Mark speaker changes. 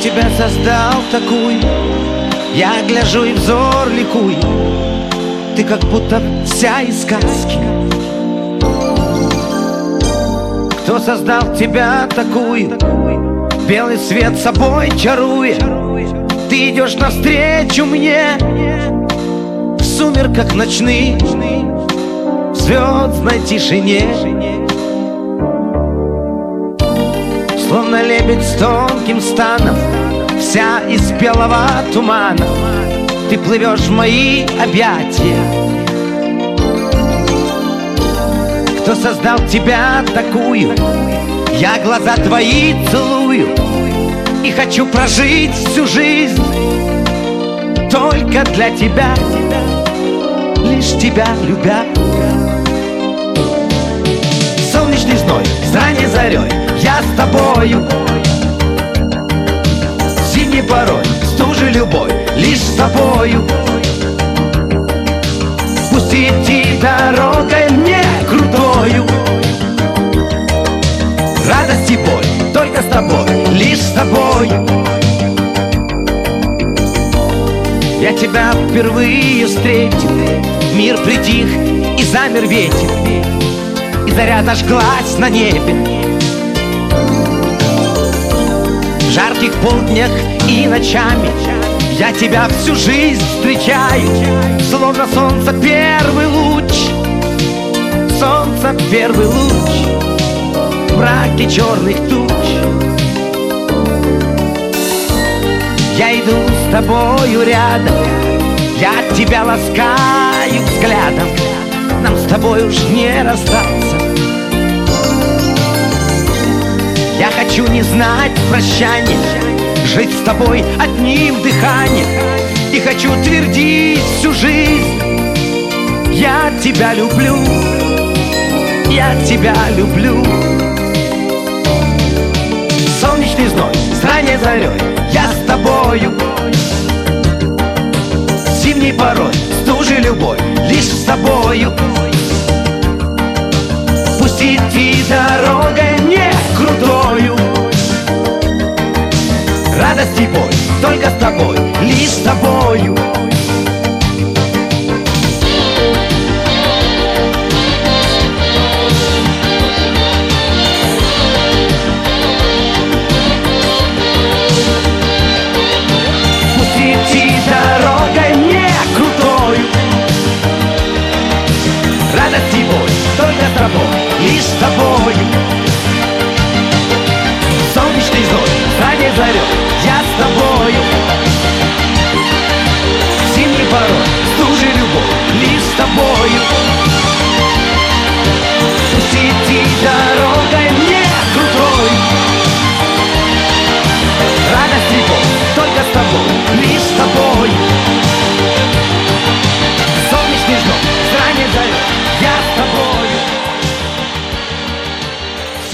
Speaker 1: тебя создал такую, я гляжу и взор ликует. Ты как будто вся из сказки. Кто создал тебя такую, белый свет собой чаруя? Ты идешь навстречу мне в сумерках ночных, в звездной тишине. Словно лебедь с тонким станом, вся из белого тумана, ты плывешь в мои объятия. Кто создал тебя такую, я глаза твои целую и хочу прожить всю жизнь только для тебя, лишь тебя любя. Солнечный зной, с ранней зарей я с тобою, зимней порой, стужи любой, лишь с тобою. Пусть идти дорогой мне крутою, радость и боль только с тобой, лишь с тобой. Я тебя впервые встретил, мир притих и замер ветер, и заря зажглась на небе. В жарких полднях и ночами я тебя всю жизнь встречаю, словно солнце первый луч, солнце первый луч в мраке черных туч. Я иду с тобою рядом, я тебя ласкаю взглядом, нам с тобой уж не расстаться. Я хочу не знать прощания, жить с тобой одним дыханием, и хочу твердить всю жизнь: я тебя люблю, я тебя люблю. Солнечный зной, с ранней зарей я с тобою, зимней порой, стужи любой, лишь с тобою. Пусть идти дорогой мне крутою, радость и боль только с тобой, лишь с тобой.